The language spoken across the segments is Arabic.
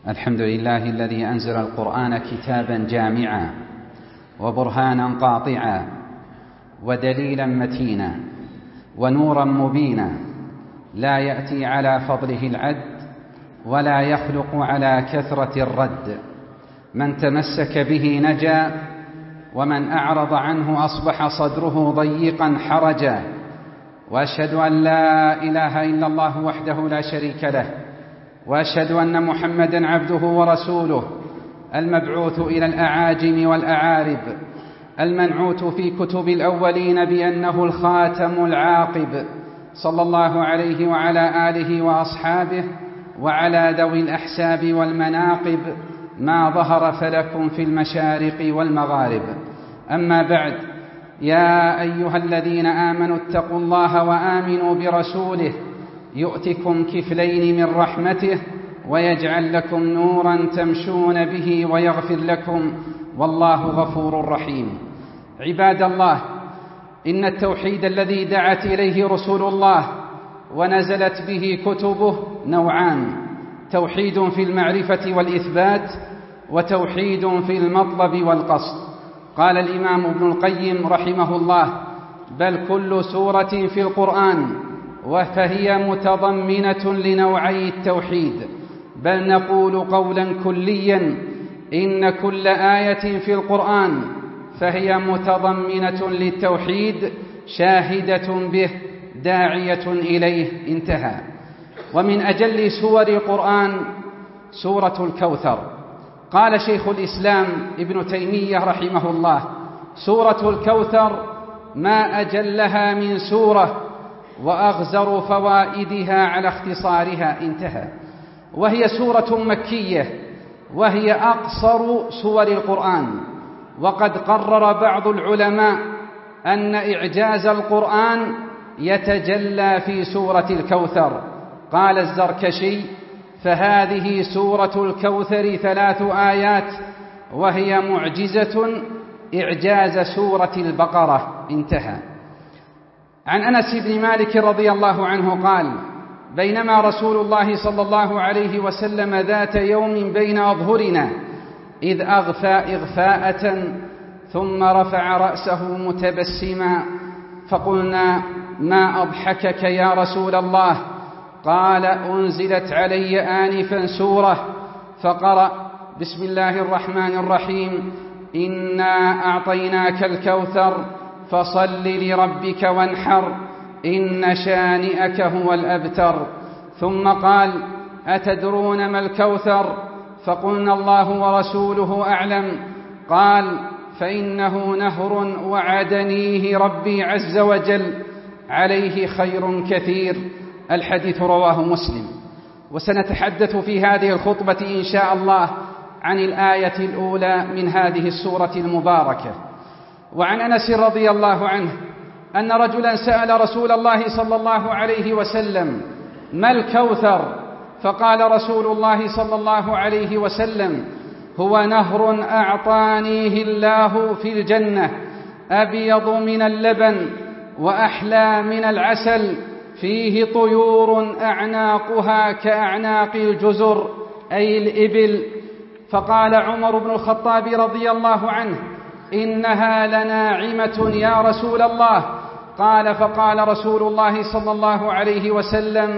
الحمد لله الذي أنزل القرآن كتابا جامعا وبرهانا قاطعا ودليلا متينا ونورا مبينا، لا يأتي على فضله العد ولا يخلق على كثرة الرد. من تمسك به نجا، ومن أعرض عنه أصبح صدره ضيقا حرجا. وأشهد أن لا إله إلا الله وحده لا شريك له، وأشهد أن محمدًا عبده ورسوله، المبعوث إلى الأعاجم والأعارب، المنعوت في كتب الأولين بأنه الخاتم العاقب، صلى الله عليه وعلى آله وأصحابه وعلى ذوي الأحساب والمناقب، ما ظهر فلكم في المشارق والمغارب. أما بعد، يا أيها الذين آمنوا اتقوا الله وآمنوا برسوله يؤتكم كفلين من رحمته ويجعل لكم نورا تمشون به ويغفر لكم، والله غفور رحيم. عباد الله، إن التوحيد الذي دعت إليه رسول الله ونزلت به كتبه نوعان: توحيد في المعرفة والإثبات، وتوحيد في المطلب والقصد. قال الإمام ابن القيم رحمه الله: بل كل سورة في القرآن فهي متضمنة لنوعي التوحيد، بل نقول قولا كليا: إن كل آية في القرآن فهي متضمنة للتوحيد، شاهدة به، داعية إليه. انتهى. ومن أجل سور القرآن سورة الكوثر. قال شيخ الإسلام ابن تيمية رحمه الله: سورة الكوثر ما أجلها من سورة، وأغزر فوائدها على اختصارها. انتهى. وهي سورة مكية، وهي أقصر سور القرآن. وقد قرر بعض العلماء أن إعجاز القرآن يتجلى في سورة الكوثر. قال الزركشي: فهذه سورة الكوثر 3 آيات، وهي معجزة إعجاز سورة البقرة. انتهى. عن أنس بن مالك رضي الله عنه قال: بينما رسول الله صلى الله عليه وسلم ذات يوم بين أظهرنا إذ أغفى إغفاءة، ثم رفع رأسه متبسما، فقلنا: ما أضحكك يا رسول الله؟ قال: أنزلت علي آنفا سورة، فقرأ: بسم الله الرحمن الرحيم، إنا أعطيناك الكوثر، فصل لربك وانحر، إن شانئك هو الأبتر. ثم قال: أتدرون ما الكوثر؟ فقلنا: الله ورسوله أعلم. قال: فإنه نهر وعدنيه ربي عز وجل، عليه خير كثير. الحديث رواه مسلم. وسنتحدث في هذه الخطبة إن شاء الله عن الآية الأولى من هذه السورة المباركة. وعن أنس رضي الله عنه أن رجلا سأل رسول الله صلى الله عليه وسلم: ما الكوثر؟ فقال رسول الله صلى الله عليه وسلم: هو نهر أعطانيه الله في الجنة، أبيض من اللبن وأحلى من العسل، فيه طيور أعناقها كأعناق الجزر، أي الإبل. فقال عمر بن الخطاب رضي الله عنه: إنها لناعمة يا رسول الله. قال: فقال رسول الله صلى الله عليه وسلم: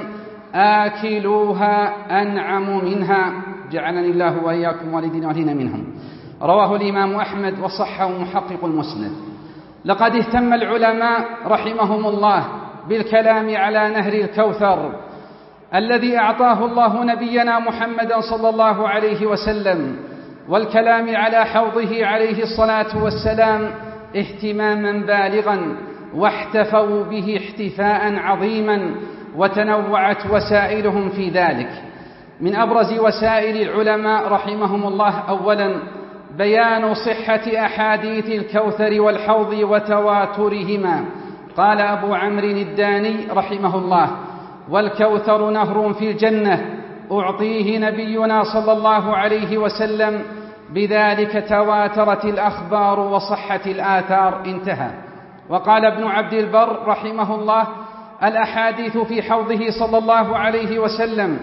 آكلوها أنعم منها. جعلني الله وإياكم والدين والدين منهم. رواه الإمام أحمد وصحه محقق المسند. لقد اهتم العلماء رحمهم الله بالكلام على نهر الكوثر الذي أعطاه الله نبينا محمدا صلى الله عليه وسلم، والكلام على حوضه عليه الصلاة والسلام اهتماما بالغا، واحتفوا به احتفاء عظيما، وتنوعت وسائلهم في ذلك. من أبرز وسائل العلماء رحمهم الله: أولا بيان صحة أحاديث الكوثر والحوض وتواترهما. قال أبو عمرو الداني رحمه الله: والكوثر نهر في الجنة أعطيه نبينا صلى الله عليه وسلم، بذلك تواترت الأخبار وصحت الآثار. انتهى. وقال ابن عبد البر رحمه الله: الأحاديث في حوضه صلى الله عليه وسلم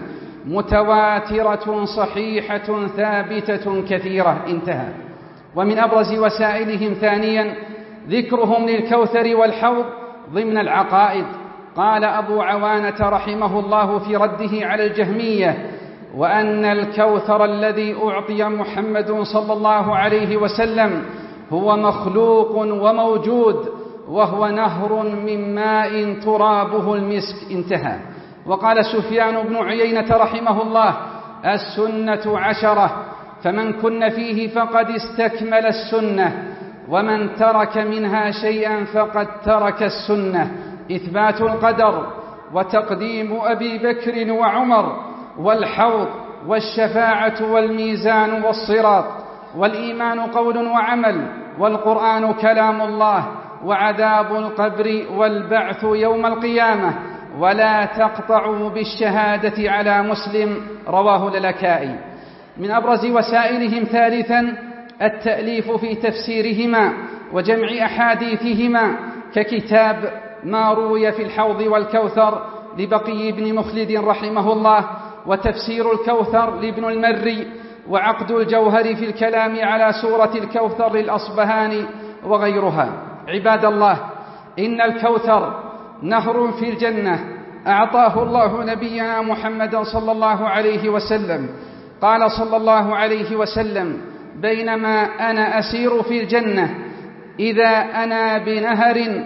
متواترة صحيحة ثابتة كثيرة. انتهى. ومن أبرز وسائلهم ثانيا ذكرهم للكوثر والحوض ضمن العقائد. قال أبو عوانة رحمه الله في رده على الجهمية: وأن الكوثر الذي أعطي محمد صلى الله عليه وسلم هو مخلوق وموجود، وهو نهر من ماء ترابه المسك. انتهى. وقال سفيان بن عيينة رحمه الله: السنة 10، فمن كن فيه فقد استكمل السنة، ومن ترك منها شيئا فقد ترك السنة. إثبات القدر، وتقديم أبي بكر وعمر، والحوض، والشفاعة، والميزان، والصراط، والإيمان قول وعمل، والقرآن كلام الله، وعذاب القبر، والبعث يوم القيامة، ولا تقطعوا بالشهادة على مسلم. رواه اللالكائي. من أبرز وسائلهم ثالثا التأليف في تفسيرهما وجمع أحاديثهما، ككتاب ما روي في الحوض والكوثر لبقي بن مخلد رحمه الله، وتفسير الكوثر لابن المري، وعقد الجوهر في الكلام على سورة الكوثر للأصبهاني، وغيرها. عباد الله، إن الكوثر نهر في الجنة أعطاه الله نبينا محمدا صلى الله عليه وسلم. قال صلى الله عليه وسلم: بينما أنا أسير في الجنة إذا أنا بنهر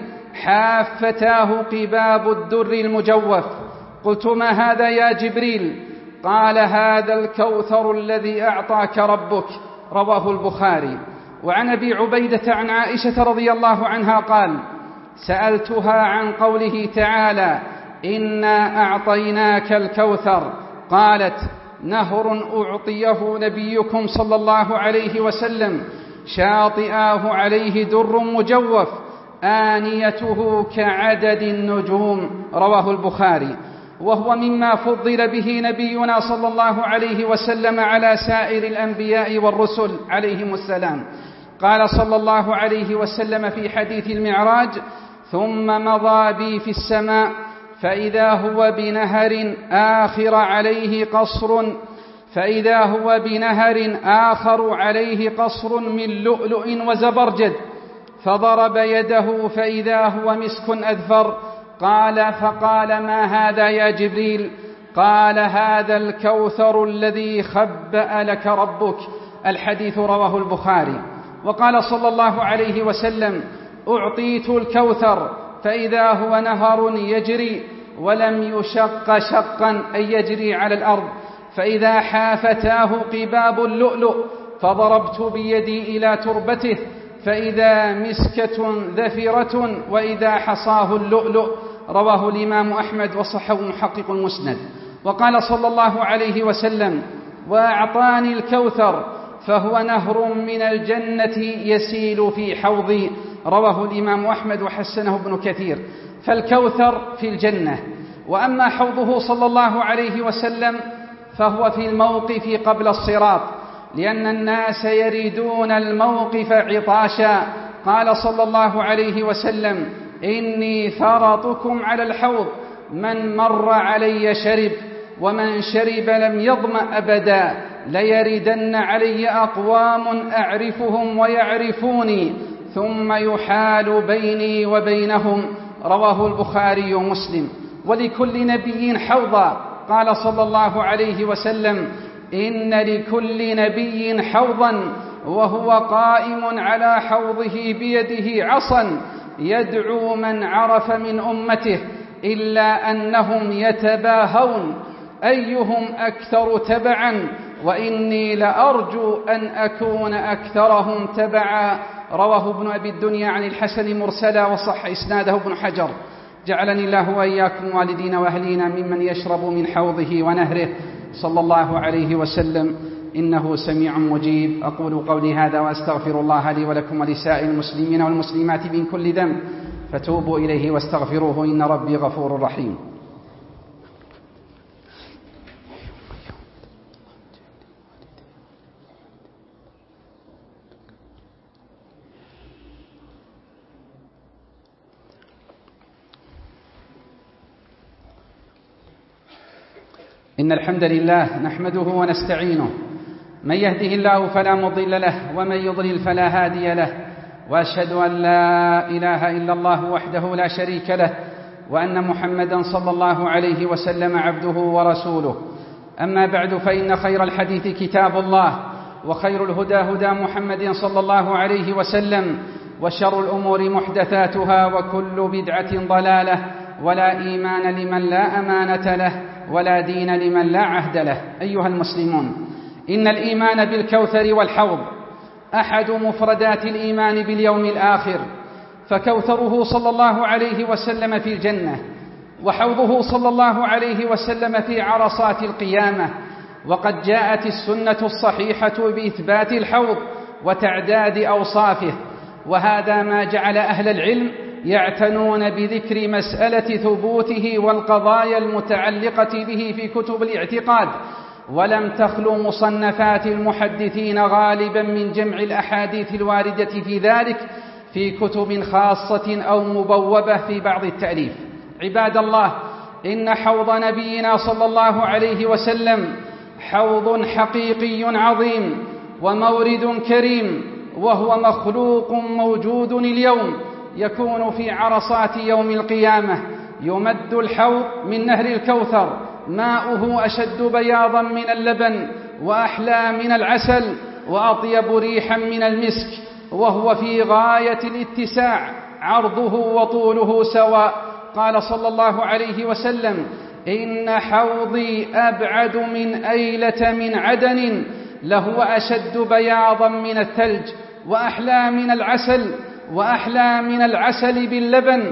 حافتاه قباب الدر المجوف. قلت: ما هذا يا جبريل؟ قال: هذا الكوثر الذي أعطاك ربك. رواه البخاري. وعن أبي عبيدة عن عائشة رضي الله عنها قال: سألتها عن قوله تعالى: إنا أعطيناك الكوثر. قالت: نهر أعطيه نبيكم صلى الله عليه وسلم، شاطئاه عليه در مجوف، آنيته كعدد النجوم. رواه البخاري. وهو مما فضل به نبينا صلى الله عليه وسلم على سائر الأنبياء والرسل عليهم السلام. قال صلى الله عليه وسلم في حديث المعراج: ثم مضى بي في السماء فإذا هو بنهر آخر عليه قصر من لؤلؤ وزبرجد، فضرب يده فإذا هو مسك أذفر. فقال: ما هذا يا جبريل؟ قال: هذا الكوثر الذي خبأ لك ربك. الحديث رواه البخاري. وقال صلى الله عليه وسلم: أعطيت الكوثر فإذا هو نهر يجري ولم يشق شقا، أي يجري على الأرض، فإذا حافتاه قباب اللؤلؤ فضربت بيدي إلى تربته فإذا مسكة ذفرة وإذا حصاه اللؤلؤ. رواه الإمام أحمد وصححه محقق المسند. وقال صلى الله عليه وسلم: وأعطاني الكوثر فهو نهر من الجنة يسيل في حوضي. رواه الإمام أحمد وحسنه ابن كثير. فالكوثر في الجنة. وأما حوضه صلى الله عليه وسلم فهو في الموقف قبل الصراط، لأن الناس يريدون الموقف عطاشا. قال صلى الله عليه وسلم: إني فرطكم على الحوض، من مر علي شرب، ومن شرب لم يظمأ أبدا، ليردن علي أقوام أعرفهم ويعرفوني ثم يحال بيني وبينهم. رواه البخاري ومسلم. ولكل نبي حوضا. قال صلى الله عليه وسلم: إن لكل نبي حوضا، وهو قائم على حوضه بيده عصا يدعو من عرف من أمته، إلا أنهم يتباهون أيهم أكثر تبعا، وإني لأرجو أن أكون أكثرهم تبعا. رواه ابن أبي الدنيا عن الحسن مرسلا، وصح إسناده ابن حجر. جعلني الله وإياكم والدين وأهلينا ممن يشرب من حوضه ونهره، صلى الله عليه وسلم، إنه سميع مجيب. أقول قولي هذا وأستغفر الله لي ولكم ولسائر المسلمين والمسلمات من كل ذنب، فتوبوا إليه واستغفروه، إن ربي غفور رحيم. إن الحمد لله نحمده ونستعينه، من يهده الله فلا مضل له ومن يضلل فلا هادي له، وأشهد أن لا إله إلا الله وحده لا شريك له، وأن محمدا صلى الله عليه وسلم عبده ورسوله. أما بعد، فإن خير الحديث كتاب الله، وخير الهدى هدى محمد صلى الله عليه وسلم، وشر الأمور محدثاتها، وكل بدعة ضلالة، ولا إيمان لمن لا أمانة له، ولا دين لمن لا عهد له. أيها المسلمون، إن الإيمان بالكوثر والحوض أحد مفردات الإيمان باليوم الآخر، فكوثره صلى الله عليه وسلم في الجنة، وحوضه صلى الله عليه وسلم في عرصات القيامة. وقد جاءت السنة الصحيحة بإثبات الحوض وتعداد أوصافه، وهذا ما جعل أهل العلم يعتنون بذكر مسألة ثبوته والقضايا المتعلقة به في كتب الاعتقاد، ولم تخلو مصنفات المحدثين غالبا من جمع الأحاديث الواردة في ذلك في كتب خاصة أو مبوبة في بعض التأليف. عباد الله، إن حوض نبينا صلى الله عليه وسلم حوض حقيقي عظيم ومورد كريم، وهو مخلوق موجود اليوم، يكون في عرصات يوم القيامة. يمد الحوض من نهر الكوثر، ماؤه أشد بياضا من اللبن، وأحلى من العسل، وأطيب ريحا من المسك، وهو في غاية الاتساع، عرضه وطوله سواء. قال صلى الله عليه وسلم: إن حوضي أبعد من أيلة من عدن، لهو أشد بياضا من الثلج، وأحلى من العسل باللبن،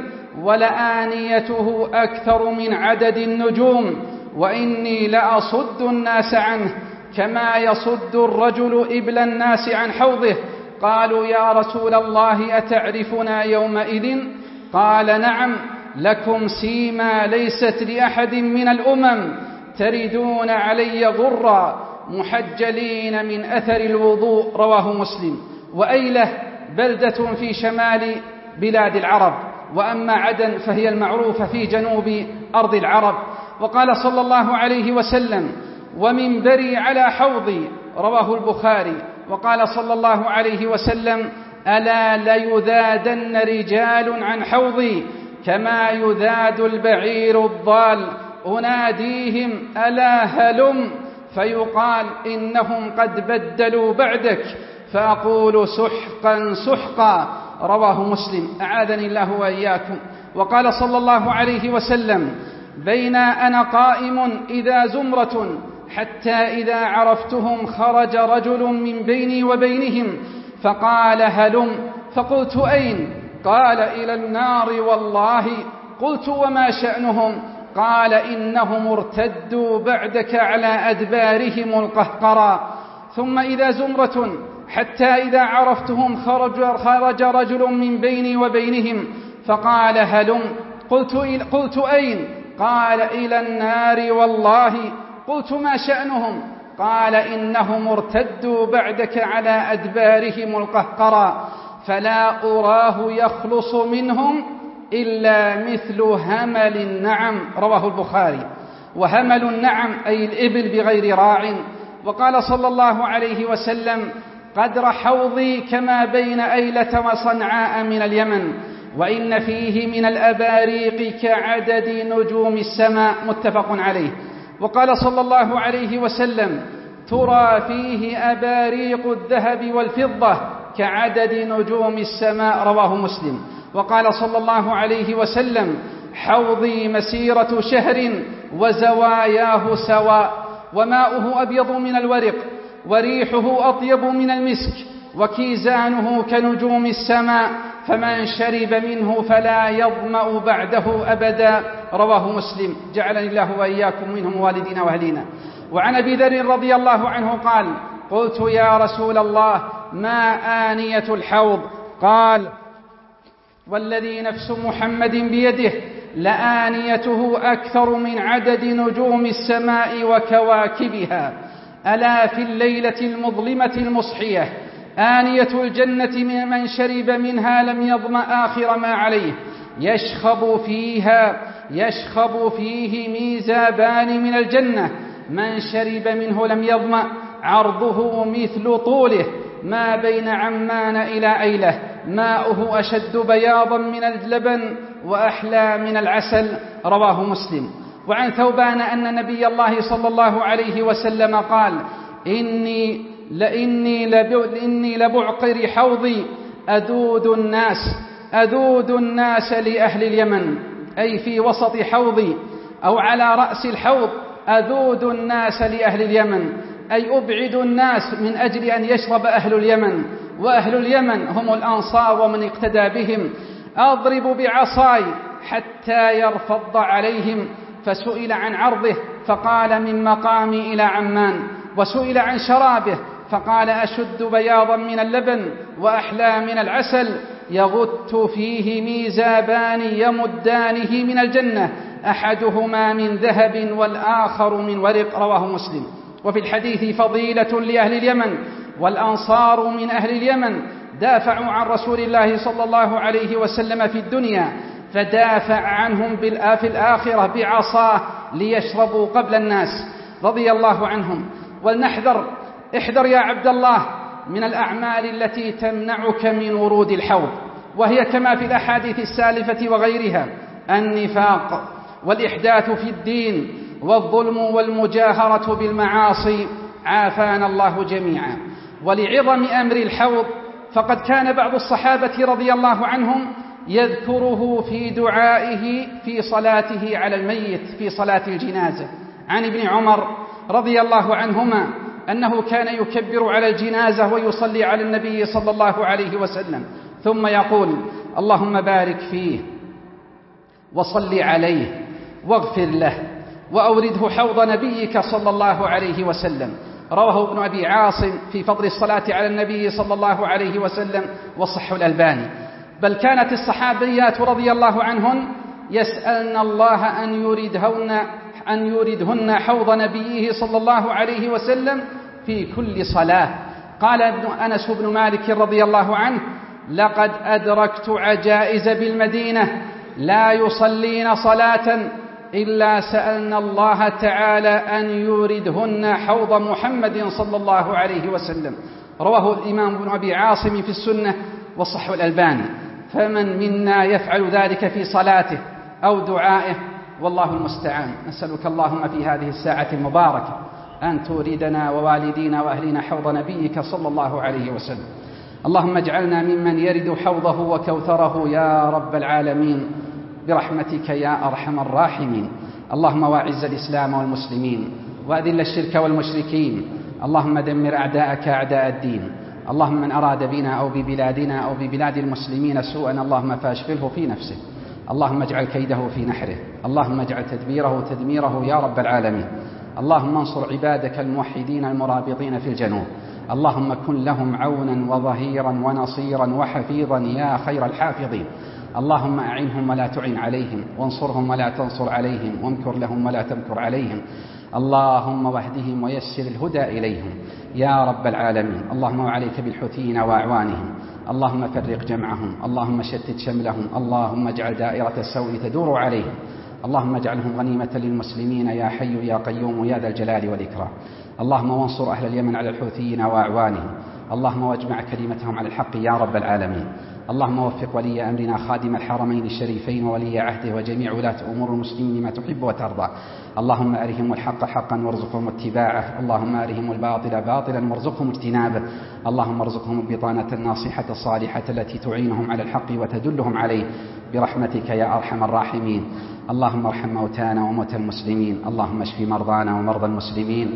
ولآنيته أكثر من عدد النجوم، وإني لأصد الناس عنه كما يصد الرجل إبل الناس عن حوضه. قالوا: يا رسول الله، أتعرفنا يومئذ؟ قال: نعم، لكم سيما ليست لأحد من الأمم، تردون علي غرا محجلين من أثر الوضوء. رواه مسلم. وأيلة بلدة في شمال بلاد العرب، وأما عدن فهي المعروفة في جنوب أرض العرب. وقال صلى الله عليه وسلم: ومنبري على حوضي. رواه البخاري. وقال صلى الله عليه وسلم: ألا ليذادن رجال عن حوضي كما يذاد البعير الضال، أناديهم ألا هلم، فيقال إنهم قد بدلوا بعدك، فأقول سحقا سحقا. رواه مسلم. أعاذني الله وإياكم. وقال صلى الله عليه وسلم: بين أنا قائم إذا زمرة حتى إذا عرفتهم خرج رجل من بيني وبينهم فقال هلم، فقلت أين؟ قال: إلى النار والله. قلت: وما شأنهم؟ قال: إنهم ارتدوا بعدك على أدبارهم القهقرى. ثم إذا زمرة حتى إذا عرفتهم خرج رجل من بيني وبينهم فقال هلم. قلت أين؟ قال: إلى النار والله. قلت: ما شأنهم؟ قال: إنهم ارتدوا بعدك على أدبارهم القهقرى، فلا أراه يخلص منهم إلا مثل همل النعم. رواه البخاري. وهمل النعم أي الإبل بغير راع. وقال صلى الله عليه وسلم: قدر حوضي كما بين أيلة وصنعاء من اليمن، وإن فيه من الأباريق كعدد نجوم السماء. متفق عليه. وقال صلى الله عليه وسلم: ترى فيه أباريق الذهب والفضة كعدد نجوم السماء. رواه مسلم. وقال صلى الله عليه وسلم: حوضي مسيرة شهر وزواياه سواء، وماؤه أبيض من الورق، وريحه أطيب من المسك، وكيزانه كنجوم السماء، فمن شرب منه فلا يظمأ بعده أبدا. رواه مسلم. جعلني الله وإياكم منهم والدينا وأهلينا. وعن أبي ذر رضي الله عنه قال: قلت: يا رسول الله، ما آنية الحوض؟ قال: والذي نفس محمد بيده لآنيته أكثر من عدد نجوم السماء وكواكبها. ألا في الليلة المظلمة المصحية آنية الجنة من شرب منها لم يظمأ آخر ما عليه، يشخب فيه ميزابان من الجنة، من شرب منه لم يظمأ، عرضه مثل طوله، ما بين عمان إلى أيلة، ماؤه أشد بياضا من اللبن وأحلى من العسل. رواه مسلم. وعن ثوبان أن نبي الله صلى الله عليه وسلم قال: إني لبعقر حوضي أذود الناس لأهل اليمن، أي في وسط حوضي أو على رأس الحوض، أذود الناس لأهل اليمن، أي أبعد الناس من أجل أن يشرب أهل اليمن، وأهل اليمن هم الأنصار ومن اقتدى بهم. أضرب بعصاي حتى يرفض عليهم. فسئل عن عرضه فقال: من مقامي إلى عمان. وسئل عن شرابه فقال: أشد بياضا من اللبن وأحلى من العسل، يغت فيه ميزابان يمدانه من الجنة، أحدهما من ذهب والآخر من ورق. رواه مسلم. وفي الحديث فضيلة لأهل اليمن، والأنصار من أهل اليمن دافعوا عن رسول الله صلى الله عليه وسلم في الدنيا، فدافع عنهم في الآخرة بعصاه ليشربوا قبل الناس رضي الله عنهم. ولنحذر، احذر يا عبد الله من الأعمال التي تمنعك من ورود الحوض، وهي كما في الأحاديث السالفة وغيرها: النفاق والإحداث في الدين والظلم والمجاهرة بالمعاصي، عافانا الله جميعا. ولعظم أمر الحوض فقد كان بعض الصحابة رضي الله عنهم يذكره في دعائه في صلاته على الميت في صلاة الجنازة. عن ابن عمر رضي الله عنهما أنه كان يكبر على الجنازة ويصلي على النبي صلى الله عليه وسلم، ثم يقول: اللهم بارك فيه وصل عليه واغفر له وأورده حوض نبيك صلى الله عليه وسلم. رواه ابن أبي عاصم في فضل الصلاة على النبي صلى الله عليه وسلم، وصحه الألباني. بل كانت الصحابيات رضي الله عنهن يسألن الله أن يردهن حوض نبيه صلى الله عليه وسلم في كل صلاة. قال أنس بن مالك رضي الله عنه: لقد أدركت عجائز بالمدينة لا يصلين صلاة إلا سألنا الله تعالى أن يوردهن حوض محمد صلى الله عليه وسلم. رواه الإمام ابن أبي عاصم في السنة، وصحه الألباني. فمن منا يفعل ذلك في صلاته أو دعائه؟ والله المستعان. نسألك اللهم في هذه الساعة المباركة أن توردنا ووالدينا وأهلنا حوض نبيك صلى الله عليه وسلم. اللهم اجعلنا ممن يرد حوضه وكوثره يا رب العالمين برحمتك يا أرحم الراحمين. اللهم واعز الإسلام والمسلمين وأذل الشرك والمشركين. اللهم دمر أعداءك أعداء الدين. اللهم من أراد بنا أو ببلادنا أو ببلاد المسلمين سوءا اللهم فاشغله في نفسه. اللهم اجعل كيده في نحره. اللهم اجعل تدبيره تدميره يا رب العالمين. اللهم انصر عبادك الموحدين المرابطين في الجنوب. اللهم كن لهم عونا وظهيرا ونصيرا وحفيظا يا خير الحافظين. اللهم أعنهم ولا تعن عليهم، وانصرهم ولا تنصر عليهم، وامكر لهم ولا تمكر عليهم. اللهم واهدهم ويسر الهدى إليهم يا رب العالمين. اللهم وعليك بالحوثيين وأعوانهم. اللهم فرق جمعهم. اللهم شتت شملهم. اللهم اجعل دائرة السوء تدور عليهم. اللهم اجعلهم غنيمة للمسلمين يا حي يا قيوم يا ذا الجلال والإكرام. اللهم وانصر أهل اليمن على الحوثيين وأعوانهم. اللهم واجمع كلمتهم على الحق يا رب العالمين. اللهم وفق ولي أمرنا خادم الحرمين الشريفين وولي عهده وجميع ولاة أمور المسلمين لما تحب وترضى. اللهم أرهم الحق حقا وارزقهم اتباعه. اللهم أرهم الباطل باطلا وارزقهم اجتنابه. اللهم ارزقهم البطانة الناصحة الصالحة التي تعينهم على الحق وتدلهم عليه برحمتك يا أرحم الراحمين. اللهم ارحم موتانا وموتى المسلمين. اللهم اشف مرضانا ومرضى المسلمين.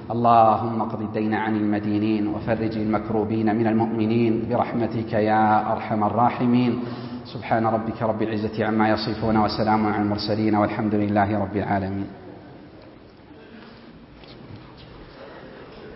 اللهم اقض الدين عن المدينين وفرج المكروبين من المؤمنين برحمتك يا أرحم الراحمين. سبحان ربك رب العزة عما يصفون وسلام على المرسلين والحمد لله رب العالمين.